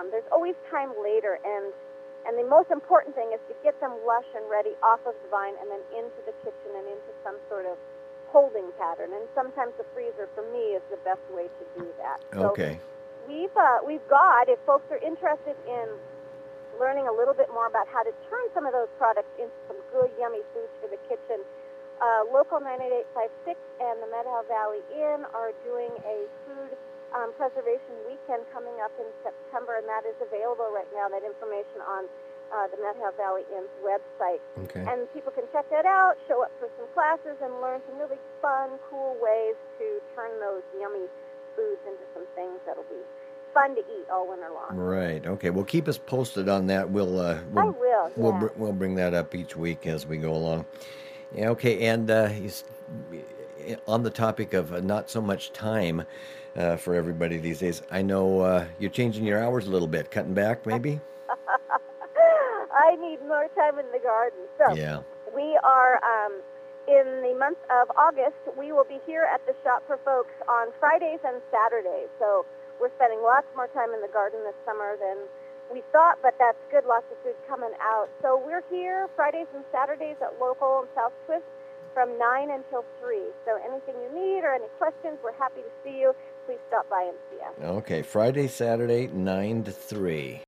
There's always time later, and the most important thing is to get them lush and ready off of the vine and then into the kitchen and into some sort of holding pattern. And sometimes the freezer, for me, is the best way to do that. Okay. So we've got, if folks are interested in learning a little bit more about how to turn some of those products into some good, yummy foods for the kitchen, Local 9856 and the Meadow Valley Inn are doing a food preservation weekend coming up in September, and that is available right now, that information on the Meadow Valley Inn's website. Okay. And people can check that out, show up for some classes, and learn some really fun, cool ways to turn those yummy foods into some things that'll be fun to eat all winter long. Right. Okay. Well, keep us posted on that. I will. Yeah. We'll bring that up each week as we go along. Yeah. Okay. And on the topic of not so much time for everybody these days, I know you're changing your hours a little bit, cutting back maybe. I need more time in the garden. So yeah. We are in the month of August. We will be here at the Shop for Folks on Fridays and Saturdays. So we're spending lots more time in the garden this summer than we thought, but that's good. Lots of food coming out. So we're here Fridays and Saturdays at Local and South Twist from 9 until 3. So anything you need or any questions, we're happy to see you. Please stop by and see us. Okay, Friday, Saturday, 9 to 3.